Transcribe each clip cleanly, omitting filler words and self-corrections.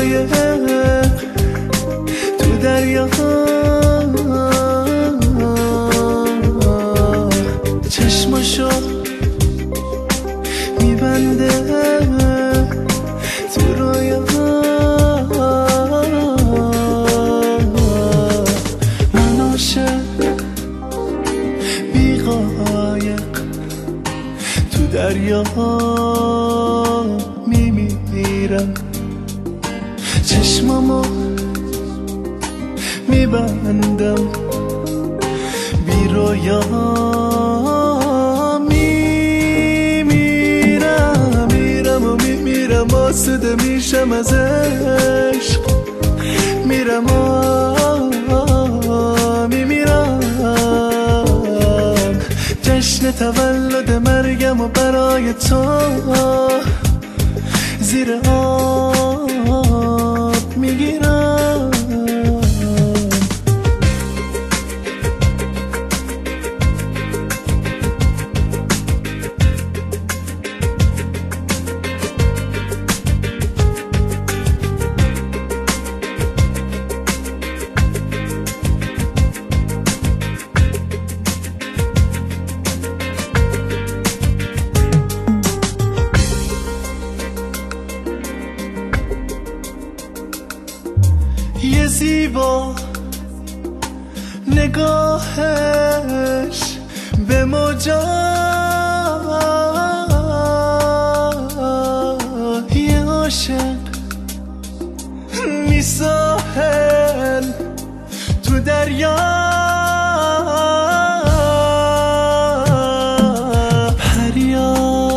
قایق تو دریا، چشماشو میبنده تو رویا. من عاشق بی قایق تو دریا میمیرم، چشمامو میبندم بی رویا. میمیرم و میمیرم، آسوده میشم از عشق، میرم و میمیرم. جشن تولد مرگم و برای تو زیر آب میگیرم. یه زیبا نگاهش به موجا، یه عاشق میساحل تو دریا. پریا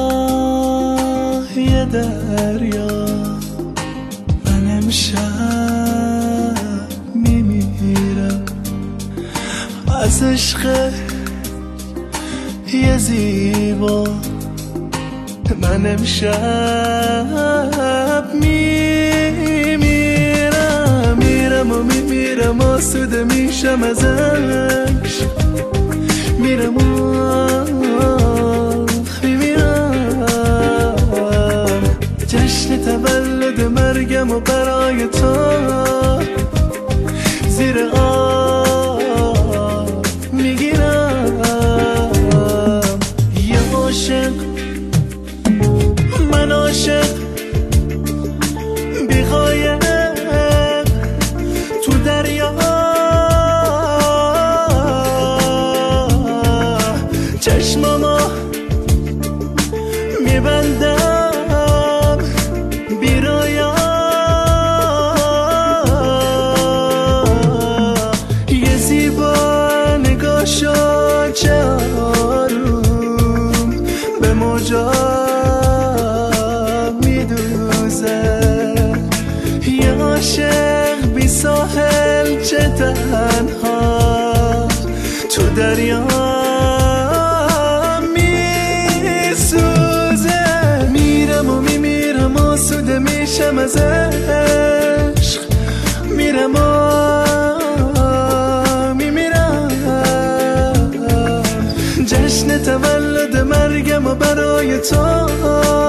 یه دریا، من امشب میمیرم از عشق یه زیبا. من امشب میمیرم، میرم و میمیرم، آسوده میشم از عشق، میرم و میمیرم. جشن تولد مرگم و برای تو زیر آب میگیرم. یه عاشق، من عاشق بی قایق تو دریا، چشمامو میبندم بی رویا. یه زیبا نگاشو چه آروم به موجا میدوزه. یه عاشق بی ساحل چه تنها تو دریا میسوزه. میرم و میمیرم، آسوده میشم از عشق، میرم و میمیرم. جشن تولد مرگم و برای تو